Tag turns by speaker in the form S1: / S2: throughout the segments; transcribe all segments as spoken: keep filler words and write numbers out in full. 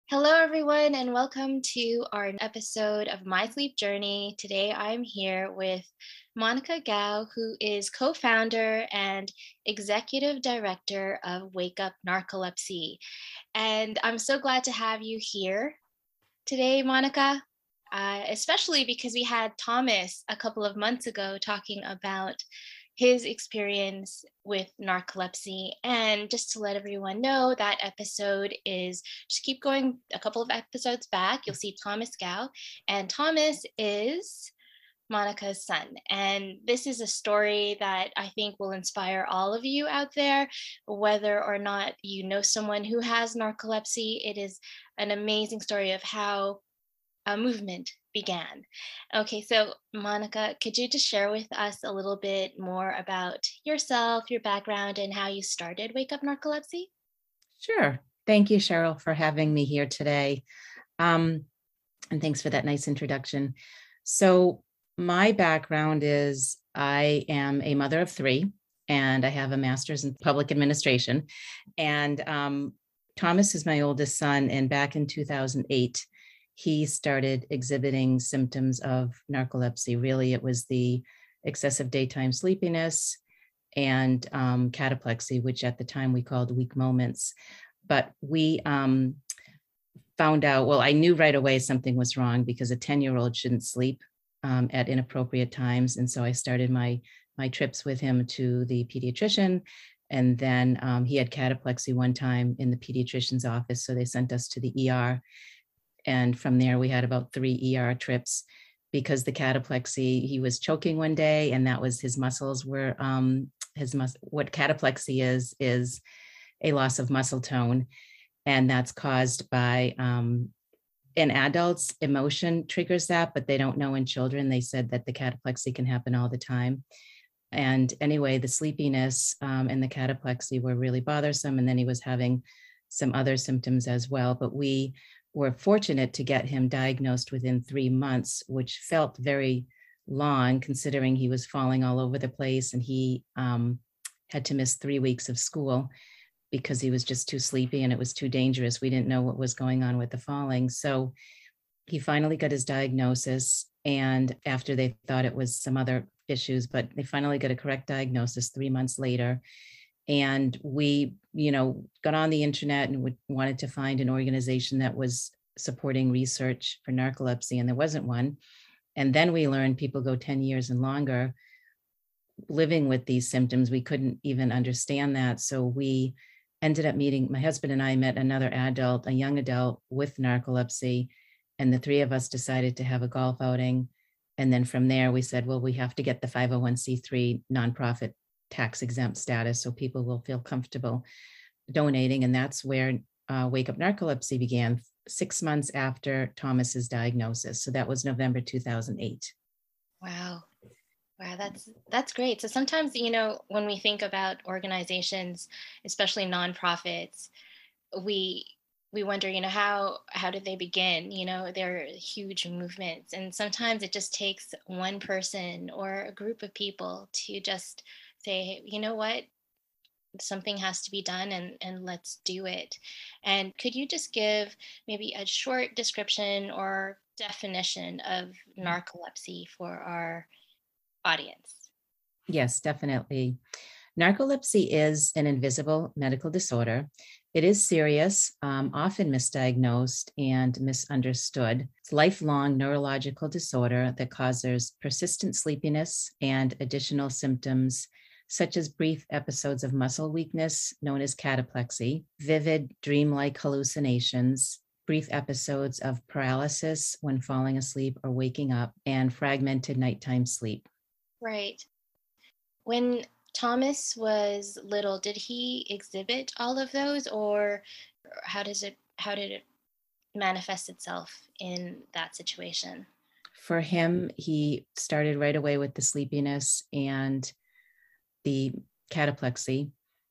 S1: Hello, everyone, and welcome to our episode of My Sleep Journey. Today, I'm here with Monica Gao, who is co founder and executive director of Wake Up Narcolepsy. And I'm so glad to have you here today, Monica, uh, especially because we had Thomas a couple of months ago talking about his experience with narcolepsy. And just to let everyone know, that episode is just keep going a couple of episodes back. You'll see Thomas Gao, and Thomas is Monica's son. And this is a story that I think will inspire all of you out there, whether or not you know someone who has narcolepsy. It is an amazing story of how a movement began. Okay, so Monica, could you just share with us a little bit more about yourself, your background, and how you started Wake Up Narcolepsy?
S2: Sure. Thank you, Cheryl, for having me here today. Um, and thanks for that nice introduction. So, my background is I am a mother of three, and I have a master's in public administration. And um, Thomas is my oldest son. And back in two thousand eight, he started exhibiting symptoms of narcolepsy. Really, it was the excessive daytime sleepiness and um, cataplexy, which at the time we called weak moments. But we um, found out, well, I knew right away something was wrong because a ten year old shouldn't sleep um, at inappropriate times. And so I started my, my trips with him to the pediatrician. And then um, he had cataplexy one time in the pediatrician's office. So they sent us to the E R. And from there, we had about three E R trips because the cataplexy, he was choking one day, and that was his muscles were, um, his mus- what cataplexy is, is a loss of muscle tone. And that's caused by um, in adults, emotion triggers that, but they don't know in children. They said that the cataplexy can happen all the time. And anyway, the sleepiness um, and the cataplexy were really bothersome. And then he was having some other symptoms as well. But we were fortunate to get him diagnosed within three months, which felt very long considering he was falling all over the place, and he um, had to miss three weeks of school because he was just too sleepy and it was too dangerous. We didn't know what was going on with the falling. So he finally got his diagnosis. And after they thought it was some other issues, but they finally got a correct diagnosis three months later. And we, you know, got on the internet and would, wanted to find an organization that was supporting research for narcolepsy, and there wasn't one. And then we learned people go ten years and longer living with these symptoms. We couldn't even understand that. So we ended up meeting, my husband and I met another adult, a young adult with narcolepsy, and the three of us decided to have a golf outing. And then from there, we said, well, we have to get the five oh one c three nonprofit tax exempt status so people will feel comfortable donating. And that's where uh, Wake Up Narcolepsy began six months after Thomas's diagnosis. So that was November two thousand eight.
S1: Wow. Wow, that's that's great. So sometimes, you know, when we think about organizations, especially nonprofits, we we wonder, you know, how how did they begin? You know, they're huge movements, and sometimes it just takes one person or a group of people to just say, "Hey, you know what, something has to be done, and and let's do it." And could you just give maybe a short description or definition of narcolepsy for our audience?
S2: Yes, definitely. Narcolepsy is an invisible medical disorder. It is serious, um, often misdiagnosed and misunderstood. It's a lifelong neurological disorder that causes persistent sleepiness and additional symptoms such as brief episodes of muscle weakness known as cataplexy, vivid dreamlike hallucinations, brief episodes of paralysis when falling asleep or waking up, and fragmented nighttime sleep.
S1: Right. When Thomas was little, did he exhibit all of those, or how does it how did it manifest itself in that situation?
S2: For him, he started right away with the sleepiness and the cataplexy.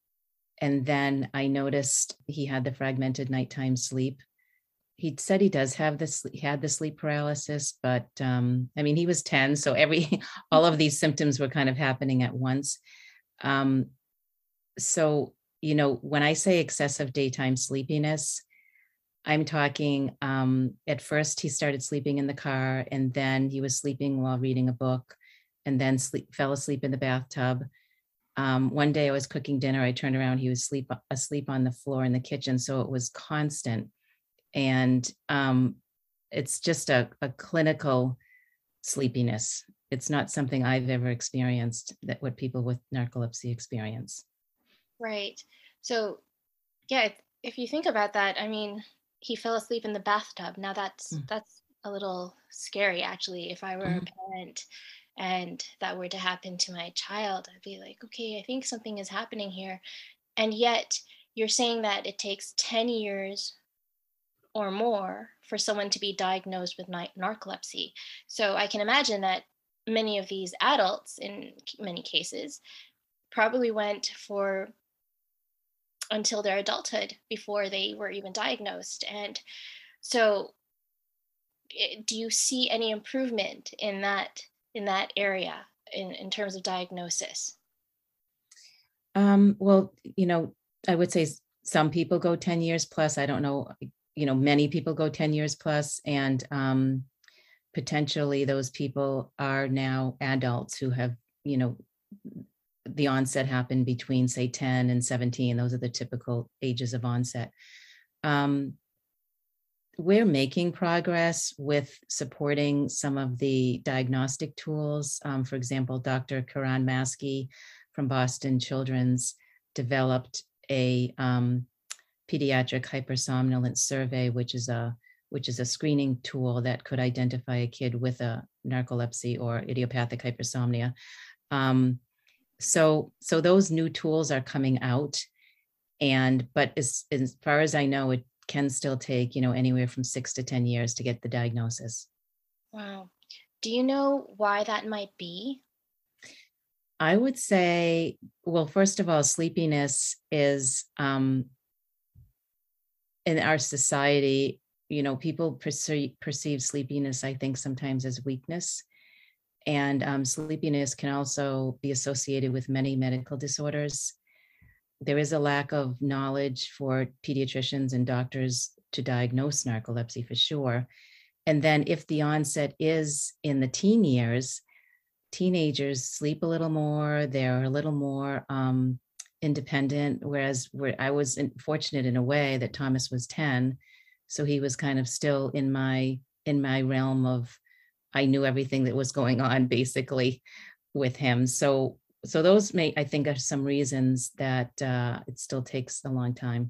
S2: And then I noticed he had the fragmented nighttime sleep. He said he does have this, he had the sleep paralysis, but um, I mean, he was ten. So every, all of these symptoms were kind of happening at once. Um, so, you know, when I say excessive daytime sleepiness, I'm talking, um, at first he started sleeping in the car, and then he was sleeping while reading a book, and then sleep fell asleep in the bathtub. Um, one day I was cooking dinner, I turned around, he was sleep asleep on the floor in the kitchen, so it was constant. And, um, it's just a a clinical sleepiness. It's not something I've ever experienced that what people with narcolepsy experience.
S1: Right. So, yeah, if if you think about that, I mean, he fell asleep in the bathtub. Now that's
S2: Mm,
S1: that's a little scary actually. If I were a
S2: mhm.
S1: parent and that were to happen to my child, I'd be like, okay, I think something is happening here. And yet you're saying that it takes ten years or more for someone to be diagnosed with ni- narcolepsy. So I can imagine that many of these adults, in c- many cases, probably went for until their adulthood before they were even diagnosed. And so, i- do you see any improvement in that in that area in, in terms of diagnosis?
S2: Um, well, you know, I would say s- some people go ten years plus. I don't know, you know, many people go ten years plus, and um, potentially those people are now adults who have, you know, the onset happened between, say, ten and seventeen. Those are the typical ages of onset. Um, we're making progress with supporting some of the diagnostic tools. Um, for example, Doctor Karan Maskey from Boston Children's developed a um, pediatric hypersomnolence survey, which is a which is a screening tool that could identify a kid with a narcolepsy or idiopathic hypersomnia. Um, so, so those new tools are coming out, and but as as far as I know, it can still take, you know, anywhere from six to ten years to get the diagnosis.
S1: Wow. Do you know why that might be?
S2: I would say, well, first of all, sleepiness is um, in our society, you know, people perceive perceive sleepiness, I think, sometimes as weakness. And um, sleepiness can also be associated with many medical disorders. There is a lack of knowledge for pediatricians and doctors to diagnose narcolepsy for sure. And then if the onset is in the teen years, teenagers sleep a little more, they're a little more um, independent, whereas where I was in, fortunate in a way that Thomas was ten, so he was kind of still in my in my realm of I knew everything that was going on basically with him. So so those may I think are some reasons that uh, it still takes a long time.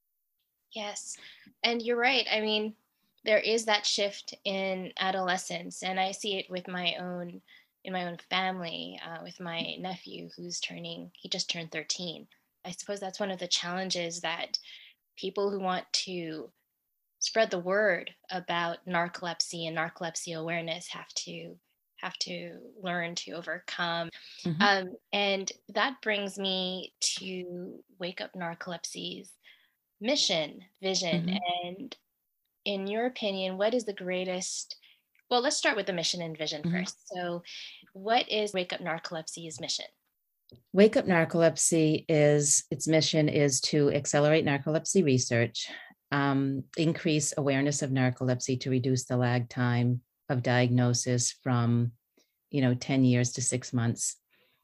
S1: Yes. And you're right. I mean, there is that shift in adolescence, and I see it with my own in my own family, uh, with my nephew who's turning he just turned thirteen. I suppose that's one of the challenges that people who want to spread the word about narcolepsy and narcolepsy awareness have to have to learn to overcome.
S2: Mhm.
S1: Um, and that brings me to Wake Up Narcolepsy's mission, vision,
S2: Mhm.
S1: and in your opinion, what is the greatest? Well, let's start with the mission and vision
S2: Mhm.
S1: first. So, what is Wake Up Narcolepsy's mission?
S2: Wake Up Narcolepsy is its mission is to accelerate narcolepsy research, um, increase awareness of narcolepsy to reduce the lag time of diagnosis from, you know, ten years to six months,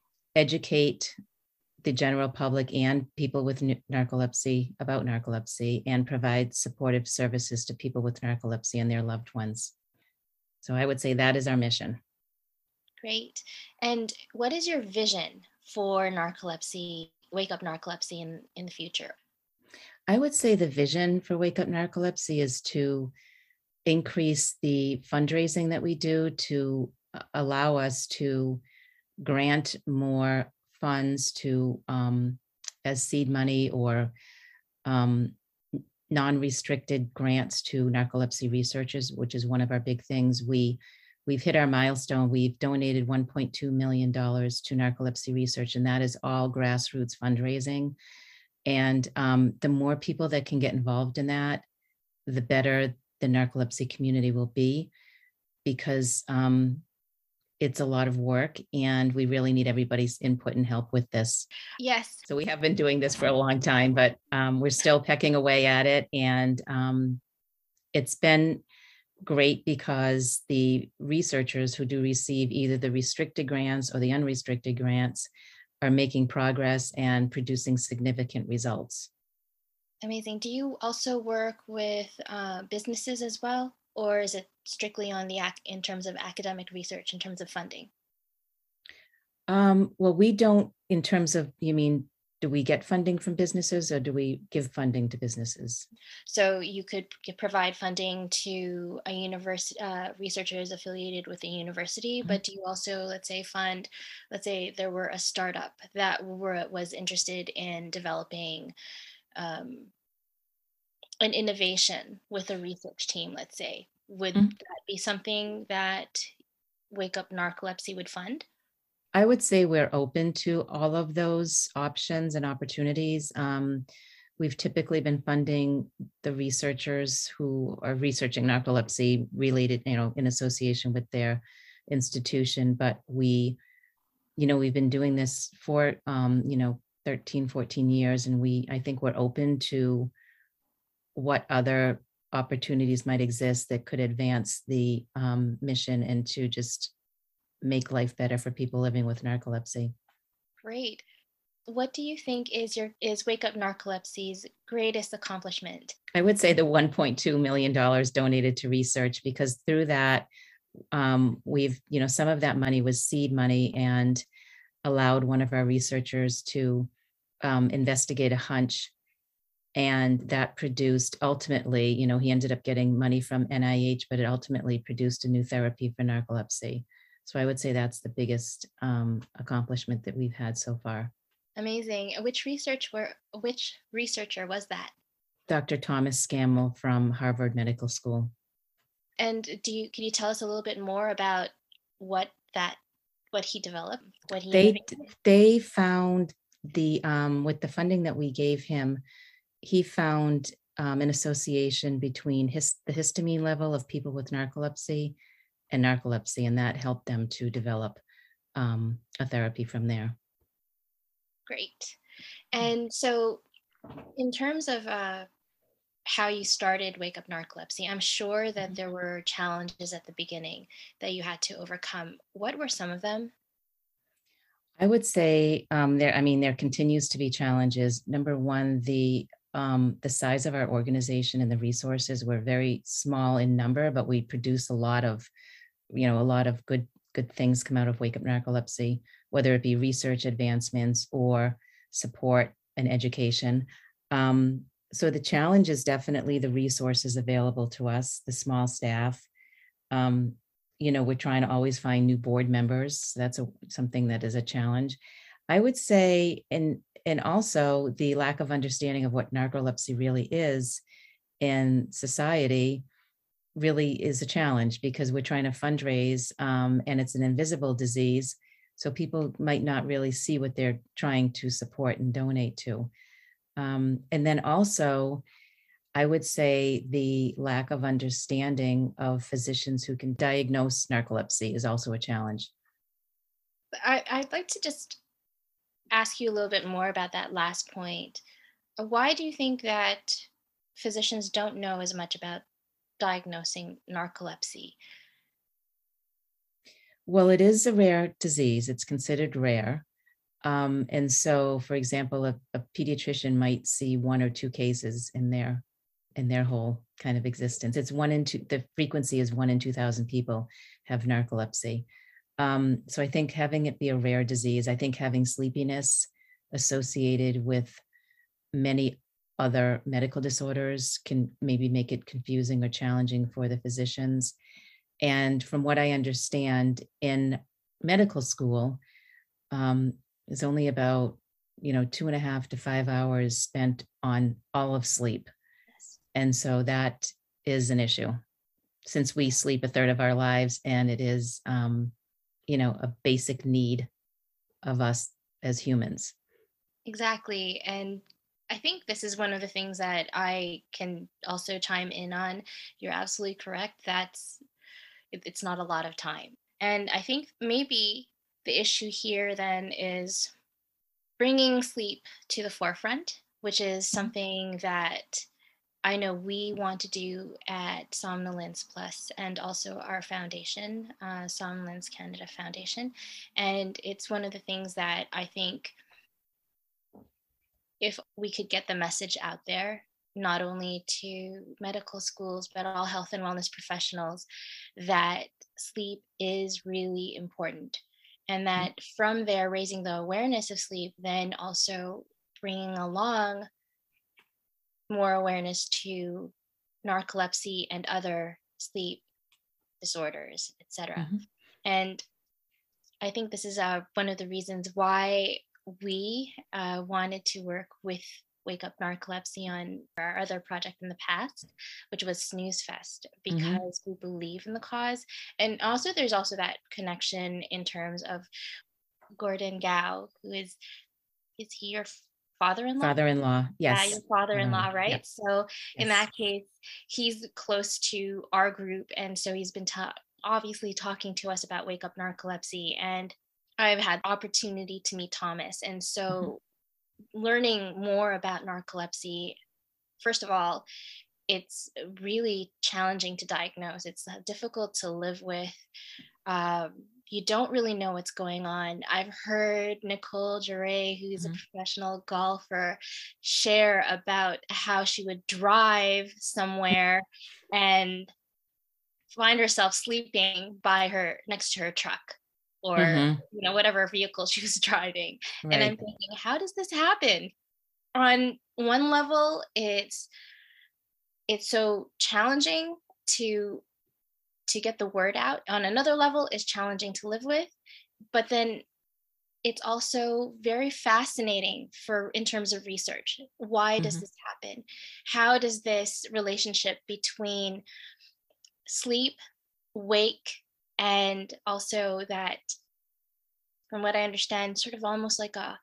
S2: educate the general public and people with n- narcolepsy about narcolepsy, and provide supportive services to people with narcolepsy and their loved ones. So I would say that is our mission.
S1: Great. And what is your vision for narcolepsy, Wake Up Narcolepsy in, in the future?
S2: I would say the vision for Wake Up Narcolepsy is to increase the fundraising that we do to uh, allow us to grant more funds to um, as seed money or um, non-restricted grants to narcolepsy researchers, which is one of our big things. We we've hit our milestone. We've donated one point two million dollars to narcolepsy research, and that is all grassroots fundraising. And um, the more people that can get involved in that, the better the narcolepsy community will be, because um, it's a lot of work and we really need everybody's input and help with this.
S1: Yes.
S2: So we have been doing this for a long time, but um, we're still pecking away at it. And um, it's been great because the researchers who do receive either the restricted grants or the unrestricted grants are making progress and producing significant results.
S1: Amazing. Do you also work with uh, businesses as well, or is it strictly on the ac- in terms of academic research, in terms of funding?
S2: Um, well, we don't, in terms of, you mean, do we get funding from businesses or do we give funding to businesses?
S1: So you could g- provide funding to a university, uh, researchers affiliated with a university,
S2: Mhm.
S1: but do you also, let's say, fund, let's say there were a startup that were was interested in developing um, an innovation with a research team, let's say, would
S2: Mhm.
S1: that be something that Wake Up Narcolepsy would fund?
S2: I would say we're open to all of those options and opportunities. Um, we've typically been funding the researchers who are researching narcolepsy related, you know, in association with their institution. But we, you know, we've been doing this for, um, you know, thirteen, fourteen years. And we, I think we're open to what other opportunities might exist that could advance the um, mission and to just make life better for people living with narcolepsy.
S1: Great. What do you think is your is Wake Up Narcolepsy's greatest accomplishment?
S2: I would say the one point two million dollars donated to research, because through that, um, we've, you know, some of that money was seed money and allowed one of our researchers to um, investigate a hunch. And that produced ultimately, you know, he ended up getting money from N I H, but it ultimately produced a new therapy for narcolepsy. So I would say that's the biggest um, accomplishment that we've had so far.
S1: Amazing. Which research were which researcher was that?
S2: Doctor Thomas Scammell from Harvard Medical School.
S1: And do you can you tell us a little bit more about what that what he developed, what he
S2: They
S1: innovated?
S2: they found the um, with the funding that we gave him, he found um, an association between his the histamine level of people with narcolepsy and narcolepsy, and that helped them to develop um, a therapy from there.
S1: Great. And so in terms of uh, how you started Wake Up Narcolepsy, I'm sure that
S2: Mhm.
S1: there were challenges at the beginning that you had to overcome. What were some of them?
S2: I would say um, there. I mean, there continues to be challenges. Number one, the um, the size of our organization and the resources. We're very small in number, but we produce a lot of, you know, a lot of good good things come out of Wake Up Narcolepsy, whether it be research advancements or support and education. Um, so the challenge is definitely the resources available to us, the small staff. Um, you know, we're trying to always find new board members. That's a, something that is a challenge. I would say, and and also the lack of understanding of what narcolepsy really is in society really is a challenge, because we're trying to fundraise um, and it's an invisible disease. So people might not really see what they're trying to support and donate to. Um, and then also, I would say the lack of understanding of physicians who can diagnose narcolepsy is also a challenge.
S1: I, I'd like to just ask you a little bit more about that last point. Uh, Why do you think that physicians don't know as much about diagnosing narcolepsy?
S2: Well, it is a rare disease, it's considered rare. Um, and so, for example, a, a pediatrician might see one or two cases in their in their whole kind of existence. It's one in two, the frequency is one in two thousand people have narcolepsy. Um, so I think having it be a rare disease, I think having sleepiness associated with many other medical disorders can maybe make it confusing or challenging for the physicians. And from what I understand, in medical school, um, is only about, you know, two and a half to five hours spent on all of sleep.
S1: Yes.
S2: And so that is an issue, since we sleep a third of our lives and it is, um, you know, a basic need of us as humans.
S1: Exactly. And I think this is one of the things that I can also chime in on. You're absolutely correct. That's it, it's not a lot of time. And I think maybe the issue here then is bringing sleep to the forefront, which is
S2: Mhm.
S1: something that I know we want to do at Somnolence Plus and also our foundation, uh, Somnolence Canada Foundation. And it's one of the things that I think if we could get the message out there, not only to medical schools, but all health and wellness professionals, that sleep is really important. And that from there, raising the awareness of sleep, then also bringing along more awareness to narcolepsy and other sleep disorders, et cetera.
S2: Mm-hmm.
S1: And I think this is uh, one of the reasons why we uh, wanted to work with Wake Up Narcolepsy on our other project in the past, which was Snooze Fest,
S2: Mm-hmm.
S1: because we believe in the cause. And also, there's also that connection in terms of Gordon Gao, who is, is he your father-in-law?
S2: Father-in-law.
S1: Yeah,
S2: Yes.
S1: your father-in-law,
S2: Father-in-law.
S1: right?
S2: Yep.
S1: So in
S2: Yes.
S1: that case, he's close to our group. And so he's been ta- obviously talking to us about Wake Up Narcolepsy. And I've had opportunity to meet Thomas. And
S2: Mm-hmm.
S1: so learning more about narcolepsy, first of all, it's really challenging to diagnose. It's uh, difficult to live with. Um, you don't really know what's going on. I've heard Nicole Jure, who's a
S2: Mm-hmm.
S1: professional golfer, share about how she would drive somewhere and find herself sleeping by her next to her truck, or
S2: Mm-hmm.
S1: you know, whatever vehicle she was driving. And I'm
S2: Right.
S1: thinking, how does this happen? On one level, it's it's so challenging to to get the word out. On another level, it's challenging to live with. But then it's also very fascinating for in terms of research. Why does
S2: Mm-hmm.
S1: this happen? How does this relationship between sleep, wake, and also that, from what I understand, sort of almost like a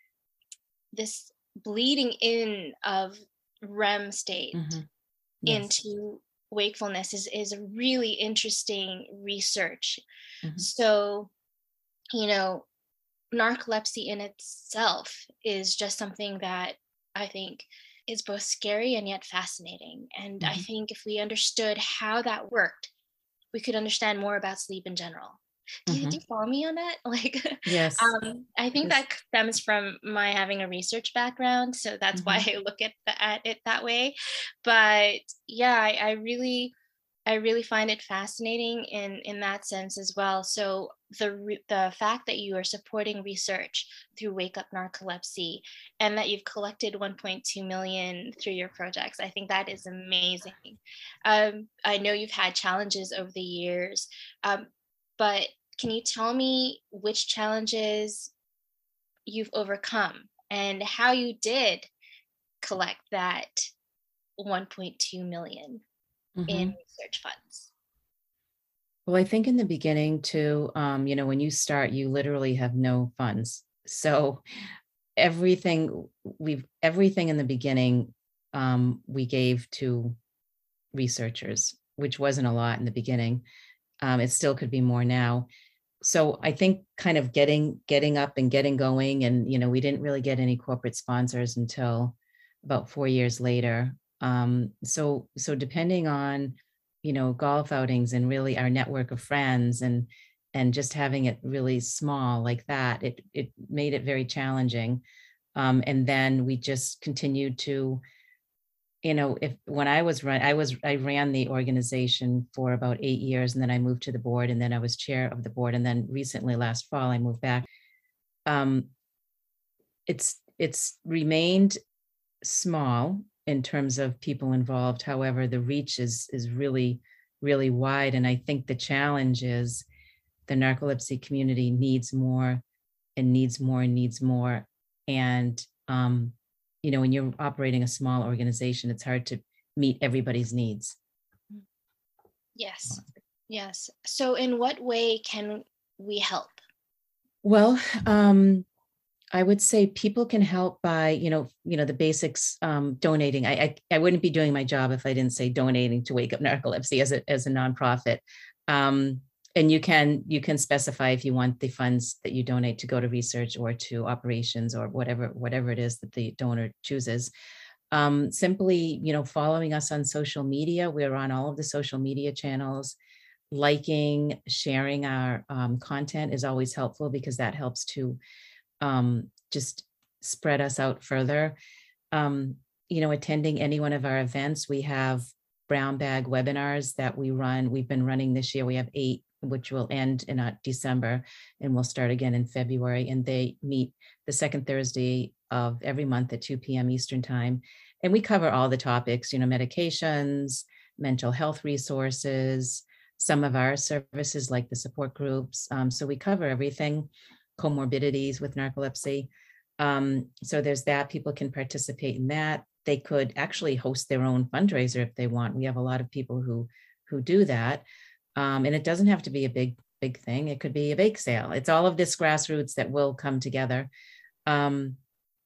S1: this bleeding in of R E M state
S2: Mm-hmm. Yes.
S1: into wakefulness is is a really interesting research.
S2: Mm-hmm.
S1: So, you know, narcolepsy in itself is just something that I think is both scary and yet fascinating. And I
S2: Mm-hmm.
S1: think if we understood how that worked, we could understand more about sleep in general. Do you, do
S2: Mm-hmm.
S1: you follow me on that? Like,
S2: Yes.
S1: um, I think
S2: Yes.
S1: that stems from my having a research background, so that's why
S2: Mm-hmm.
S1: I look at, the, at it that way. But yeah, I, I really I really find it fascinating in in that sense as well. So the re- the fact that you are supporting research through Wake Up Narcolepsy and that you've collected one point two million through your projects, I think that is amazing. Um, I know you've had challenges over the years, um, but can you tell me which challenges you've overcome and how you did collect that one point two million in
S2: Mm-hmm.
S1: research funds?
S2: Well, I think in the beginning too, um, you know, when you start, you literally have no funds. So everything we've everything in the beginning, um, we gave to researchers, which wasn't a lot in the beginning. Um, it still could be more now. So I think kind of getting getting up and getting going, and you know, we didn't really get any corporate sponsors until about four years later. Um, so so depending on, you know, golf outings and really our network of friends, and and just having it really small like that, it it made it very challenging. Um, and then we just continued to, you know, if when I was run, I was I ran the organization for about eight years, and then I moved to the board, and then I was chair of the board, and then recently last fall I moved back. Um, it's it's remained small in terms of people involved. However, the reach is is really really wide, and I think the challenge is the narcolepsy community needs more and needs more and needs more. And um, you know, when you're operating a small organization, it's hard to meet everybody's needs.
S1: Yes. Yes. So in what way can we help?
S2: Well, um, I would say people can help by, you know, you know, the basics, um, donating. I, I I wouldn't be doing my job if I didn't say donating to Wake Up Narcolepsy as a as a nonprofit. Um, and you can you can specify if you want the funds that you donate to go to research or to operations or whatever whatever it is that the donor chooses. Um, simply, you know, following us on social media. We're on all of the social media channels. Liking, sharing our um, content is always helpful because that helps to um, just spread us out further. Um, you know, attending any one of our events. We have brown bag webinars that we run. We've been running this year. We have eight, which will end in uh, December, and we'll start again in February. And they meet the second Thursday of every month at two p.m. Eastern time. And we cover all the topics, you know, medications, mental health resources, some of our services like the support groups. Um, so we cover everything, comorbidities with narcolepsy. Um, so there's that. People can participate in that. They could actually host their own fundraiser if they want. We have a lot of people who who do that. Um, and it doesn't have to be a big, big thing. It could be a bake sale. It's all of this grassroots that will come together. Um,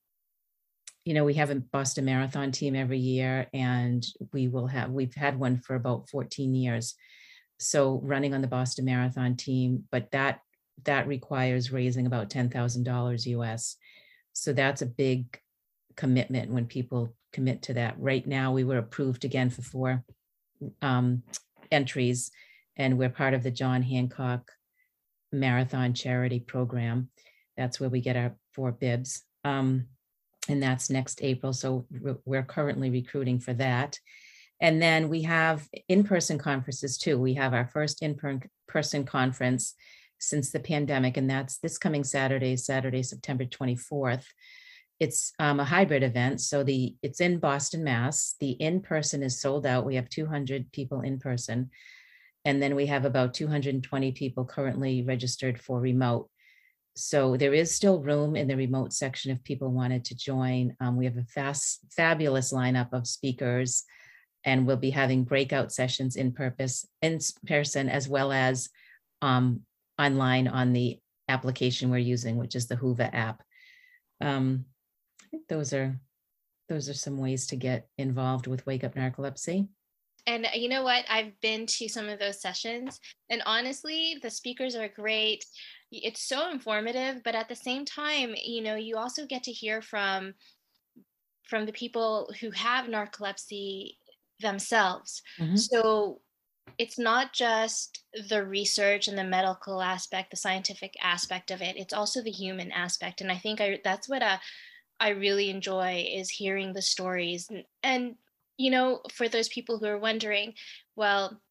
S2: you know, we have a Boston Marathon team every year, and we will have, we've had one for about fourteen years. So running on the Boston Marathon team, but that, that requires raising about ten thousand dollars U S. So that's a big commitment when people commit to that. Right now, we were approved again for four um, entries, and we're part of the John Hancock Marathon Charity Program. That's where we get our four bibs. Um, and that's next April. So we're- we're currently recruiting for that. And then we have in-person conferences too. We have our first in-person conference since the pandemic, and that's this coming Saturday, Saturday, September twenty-fourth. It's um, a hybrid event. So the it's in Boston, Mass. The in-person is sold out. We have two hundred people in person. And then we have about two hundred twenty people currently registered for remote. So there is still room in the remote section if people wanted to join. Um, we have a fast, fabulous lineup of speakers, and we'll be having breakout sessions in purpose in person as well as um, online on the application we're using, which is the Hoover app. Um, I think those are those are some ways to get involved with Wake Up Narcolepsy.
S1: And you know what? I've been to some of those sessions, and honestly, the speakers are great. It's so informative, but at the same time, you know, you also get to hear from from the people who have narcolepsy themselves.
S2: Mhm.
S1: So it's not just the research and the medical aspect, the scientific aspect of it. It's also the human aspect, and I think I, that's what uh, I really enjoy is hearing the stories. And, and you know, for those people who are wondering, well,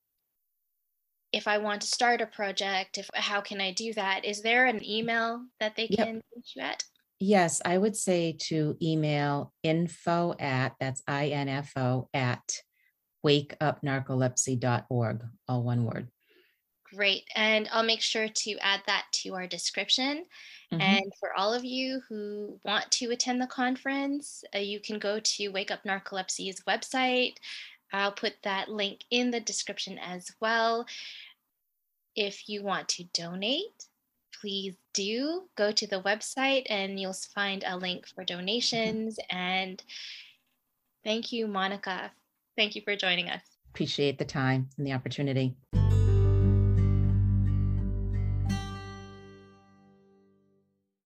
S1: if I want to start a project, if how can I do that? Is there an email that they
S2: Yep.
S1: can reach you at?
S2: Yes, I would say to email info at, that's I N F O, at wake up narcolepsy dot org, all one word.
S1: Great. And I'll make sure to add that to our description.
S2: Mhm.
S1: And for all of you who want to attend the conference, uh, you can go to Wake Up Narcolepsy's website. I'll put that link in the description as well. If you want to donate, please do go to the website and you'll find a link for donations. And thank you, Monica. Thank you for joining us.
S2: Appreciate the time and the opportunity.